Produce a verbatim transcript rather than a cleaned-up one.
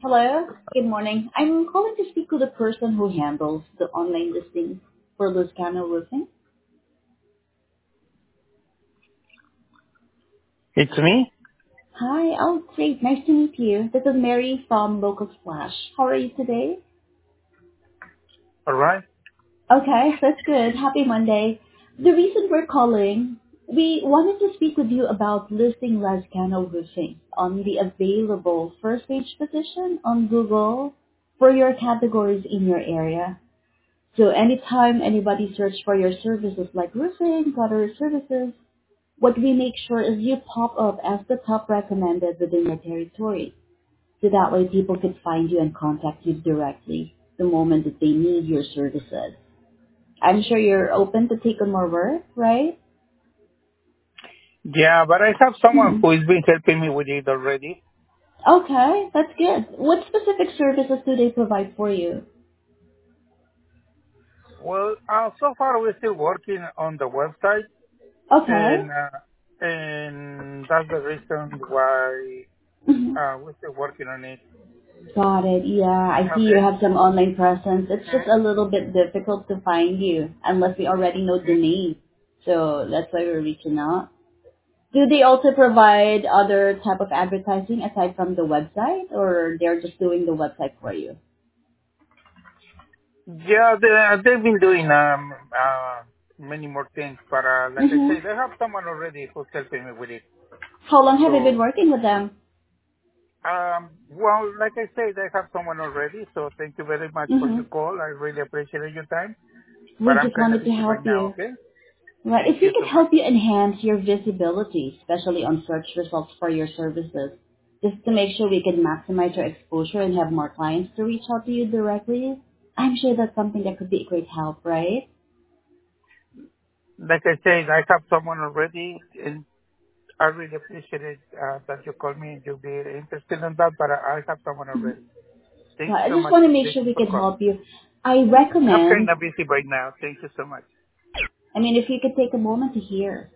Hello, good morning. I'm calling to speak with the person who handles the online listing for Luscano Roofing. It's me. Hi, oh great, nice to meet you. This is Mary from Local Splash. How are you today? All right. Okay, that's good. Happy Monday. The reason we're calling, we wanted to speak with you about listing Lascano Roofing on the available first page position on Google for your categories in your area. So anytime anybody search for your services like roofing, gutter services, what we make sure is you pop up as the top recommended within your territory. So that way people could find you and contact you directly the moment that they need your services. I'm sure you're open to take on more work, right? Yeah, but I have someone Mhm. who has been helping me with it already. Okay, that's good. What specific services do they provide for you? Well, uh, so far we're still working on the website, Okay. and uh, and that's the reason why Mhm. uh, we're still working on it. Got it. Yeah, I see you Okay. have some online presence. It's just a little bit difficult to find you unless we already know the name. So that's why we're reaching out. Do they also provide other type of advertising aside from the website, or they're just doing the website for you? Yeah, they, they've been doing um uh many more things, but uh, like I Mm-hmm. say, they have someone already who's helping me with it. How long have you been So working with them? um well, like I say, they have someone already. So thank you very much for your Mm-hmm. call. I really appreciate your time. But We I'm just kind of wanted to busy right help now, you. okay? Right. Thank If we you could so much. help you enhance your visibility, especially on search results for your services, just to make sure we can maximize your exposure and have more clients to reach out to you directly, I'm sure that's something that could be a great help, right? Like I said, I have someone already, and I really appreciate it uh, that you called me and you'll be interested in that, but I I have someone Mhm. already. Thank So you I so just much. want to make Thank sure you we for can calling. help you. I I'm kind recommend, of busy right now. Thank you so much. I mean, if you could take a moment to hear